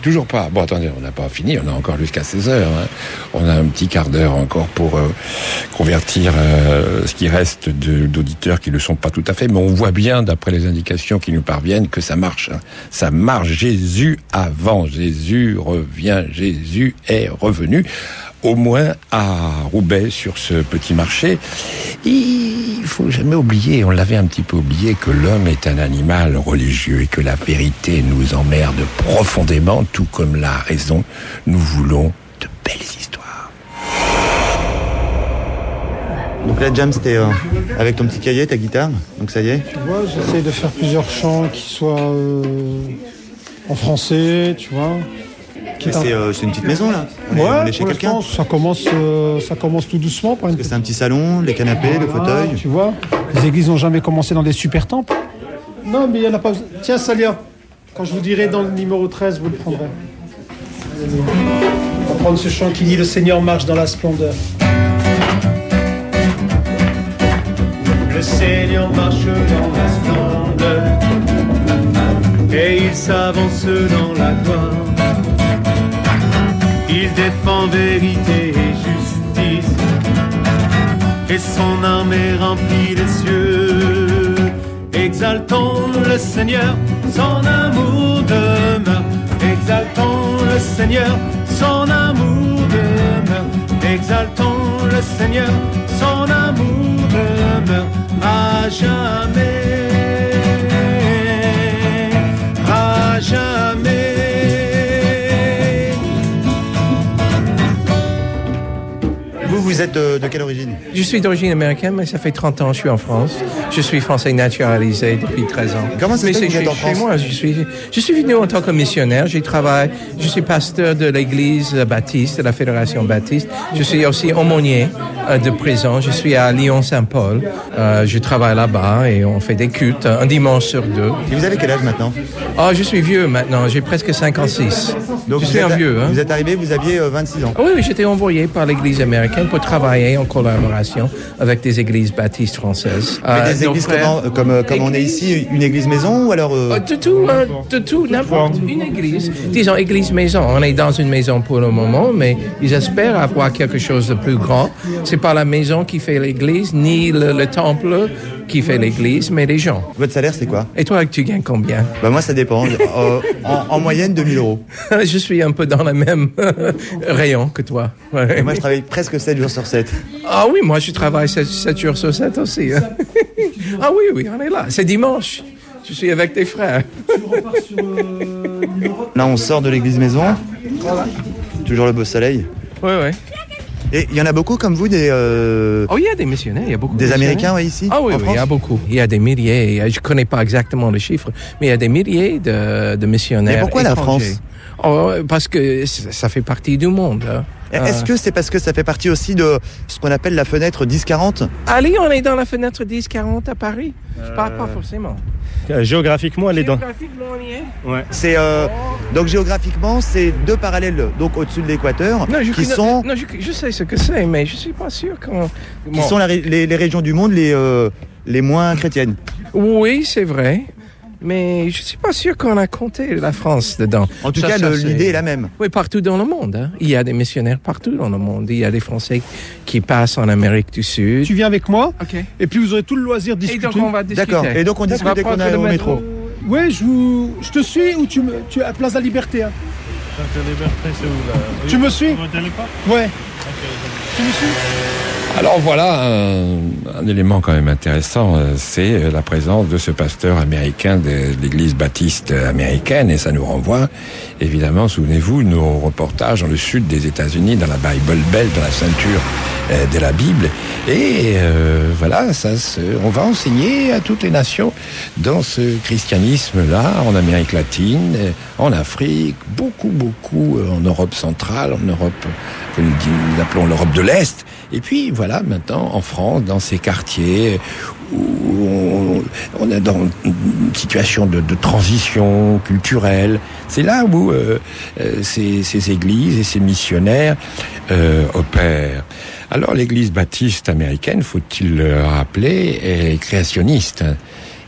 toujours pas. Bon, attendez, on n'a pas fini, on a encore jusqu'à 16h. Hein. On a un petit quart d'heure encore pour convertir ce qui reste d'auditeurs qui ne le sont pas tout à fait. Mais on voit bien, d'après les indications qui nous parviennent, que ça marche. Hein. Ça marche. Jésus avant, Jésus revient, Jésus est revenu. Au moins à Roubaix, sur ce petit marché. Il faut jamais oublier, on l'avait un petit peu oublié, que l'homme est un animal religieux et que la vérité nous emmerde profondément, tout comme la raison. Nous voulons de belles histoires. Donc la jam, c'était avec ton petit cahier, ta guitare, donc ça y est. Tu vois, j'essaie de faire plusieurs chants qui soient en français, tu vois. C'est une petite maison là. On est chez quelqu'un. Ça commence tout doucement. Parce que c'est un petit salon, les canapés, le fauteuil. Tu vois, les églises n'ont jamais commencé dans des super temples. Non, mais il n'y en a pas. Tiens, Salia, quand je vous dirai dans le numéro 13, vous le prendrez. On va prendre ce chant qui dit « Le Seigneur marche dans la splendeur ». Le Seigneur marche dans la splendeur et il s'avance dans la gloire. Il défend vérité et justice et son armée remplit les cieux. Exaltons le Seigneur, son amour demeure. Exaltons le Seigneur, son amour demeure. Exaltons le Seigneur, son amour demeure à jamais, à jamais. Vous êtes de quelle origine ? Je suis d'origine américaine, mais ça fait 30 ans que je suis en France. Je suis français naturalisé depuis 13 ans. Comment ça se fait que vous êtes en France ? Chez moi, je suis venu en tant que missionnaire. Je suis pasteur de l'église baptiste, de la Fédération baptiste. Je suis aussi aumônier de prison. Je suis à Lyon-Saint-Paul. Je travaille là-bas et on fait des cultes un dimanche sur deux. Et vous avez quel âge maintenant ? Je suis vieux maintenant. J'ai presque 56. Donc je suis un vieux. Hein. Vous êtes arrivé, vous aviez 26 ans. Oui, j'étais envoyé par l'église américaine pour travailler en collaboration avec des églises baptistes françaises. Mais des églises comme on est ici, une église maison ou alors de tout, n'importe une église. Disons église maison. On est dans une maison pour le moment, mais ils espèrent avoir quelque chose de plus grand. C'est pas la maison qui fait l'église, ni le temple qui fait l'église, mais les gens. Votre salaire, c'est quoi ? Et toi, tu gagnes combien ? Moi, ça dépend. En moyenne, 2 000 euros. Je suis un peu dans le même rayon que toi. Ouais. Et moi, je travaille presque 7 jours sur 7. Ah oui, moi, je travaille 7 jours sur 7 aussi. Hein. Ah oui, on est là. C'est dimanche. Je suis avec tes frères. Là, on sort de l'église maison. Voilà. Toujours le beau soleil. Oui. Et il y en a beaucoup comme vous, il y a des missionnaires, il y a beaucoup des Américains ici. Ah oui, il y a beaucoup. Il y a des milliers, je ne connais pas exactement le chiffre, mais il y a des milliers de missionnaires. Mais pourquoi étrangers. La France ? Parce que ça fait partie du monde. Hein. Est-ce que c'est parce que ça fait partie aussi de ce qu'on appelle la fenêtre 10-40 ? Allez, on est dans la fenêtre 10-40 à Paris. Pas forcément. Géographiquement, elle est dans... Géographiquement, on y est. Ouais. C'est, donc géographiquement, c'est 2 parallèles donc au-dessus de l'équateur je sais ce que c'est, mais je ne suis pas sûr qui sont les régions du monde les moins chrétiennes. Oui, c'est vrai. Mais je ne suis pas sûr qu'on a compté la France dedans. En tout cas, l'idée est la même. Oui, partout dans le monde. Hein. Il y a des missionnaires partout dans le monde. Il y a des Français qui passent en Amérique du Sud. Tu viens avec moi, okay. Et puis vous aurez tout le loisir de discuter. Et donc on va discuter. D'accord. Et donc on discute dès qu'on est au métro. Oui, je te suis ou tu es à Place de la Liberté. Hein. Place de la Liberté, c'est où là ? Tu me suis ? Ouais. Okay. Tu me suis ? Alors voilà, un élément quand même intéressant, c'est la présence de ce pasteur américain de l'église baptiste américaine, et ça nous renvoie, évidemment, souvenez-vous, nos reportages dans le sud des États-Unis, dans la Bible Belt, dans la ceinture de la Bible, et voilà, on va enseigner à toutes les nations dans ce christianisme-là, en Amérique latine, en Afrique, beaucoup en Europe centrale, en Europe, que nous appelons l'Europe de l'Est. Et puis voilà, maintenant en France, dans ces quartiers où on est dans une situation de transition culturelle, c'est là où ces églises et ces missionnaires opèrent. Alors l'église baptiste américaine, faut-il le rappeler, est créationniste.